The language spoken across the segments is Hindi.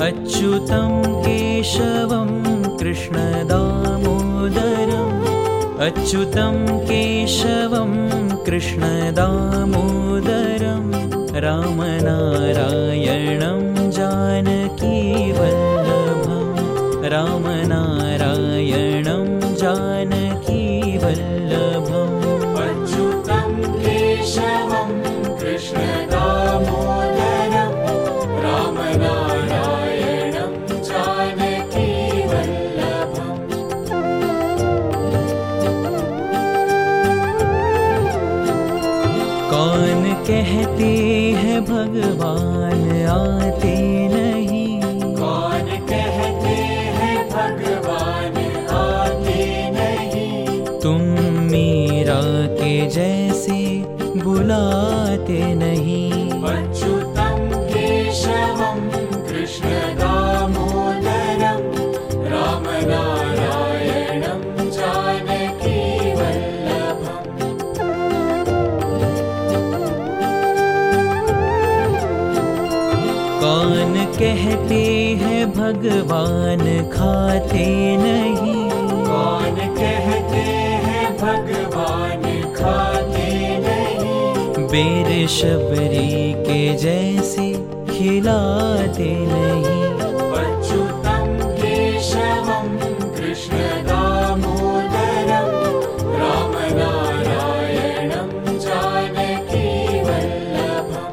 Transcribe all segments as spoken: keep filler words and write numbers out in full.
अच्युतं केशवं कृष्णदामोदरम् अच्युतं केशवं कृष्णदामोदरं रामनारायणं जानकीवल्लभं रामनारायणं जानकीवल्लभम् अच्युतं केशवं कृष्णदामोदरं रामनारायणं जानकीवल्लभम्। कौन कहते हैं भगवान आते नहीं, कौन कहते हैं भगवान आते नहीं, तुम मीरा के जैसे बुलाते नहीं। अच्युतं केशवं कृष्णदामोदरं रामनारायणं जानकीवल्लभम्। कौन कहते हैं भगवान खाते नहीं, कौन कहते हैं भगवान खाते नहीं, बेर शबरी के जैसे खिलाते नहीं। अच्युतं केशवं कृष्णदामोदरं रामनारायणं जानकीवल्लभम्।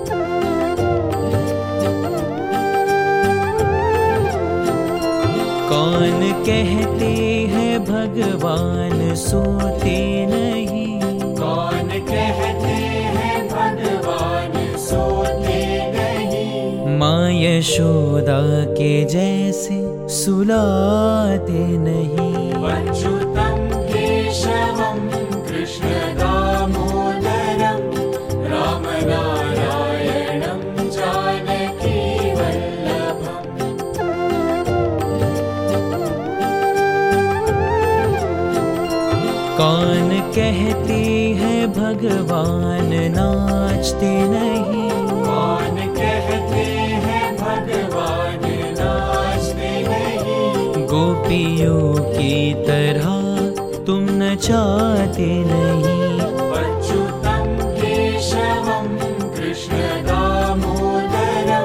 कौन कहते हैं भगवान सोते नहीं, कौन कहते हैं भगवान सोते नहीं, माँ यशोदा के जैसे सुलाते नहीं। अच्युतं केशवं कृष्णदामोदरं रामनारायणं जानकीवल्लभम्। कौन कहते हैं भगवान नाचते नहीं, कौन कहते हैं भगवान नाचते नहीं, गोपियों की तरह तुम नचाते नहीं। अच्युतं केशवं कृष्णदामोदरं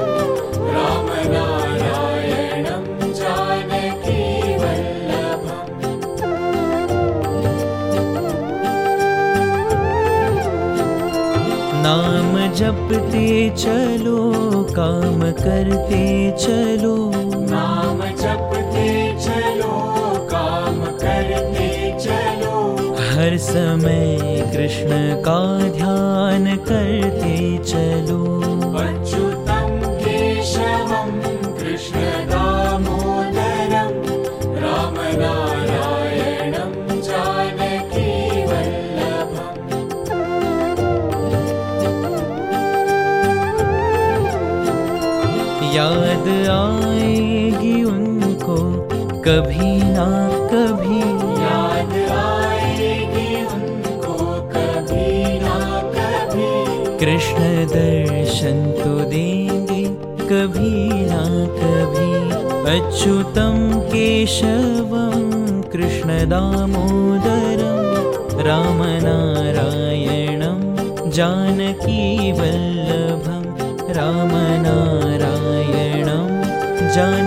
रामनारायणं जानकीवल्लभम्। नाम जपते चलो काम करते चलो, नाम जपते चलो काम करते चलो, हर समय कृष्ण का ध्यान करते चलो। अच्युतं केशवं कृष्णदामोदरं रामनारायणं जानकीवल्लभम्। याद आएगी उनको कभी ना कभी, याद आएगी उनको कभी ना कभी, कृष्ण दर्शन तो देंगे कभी ना कभी। अच्युतं केशवं कृष्णदामोदरं रामनारायणं जानकीवल्लभं रामनारायणं जान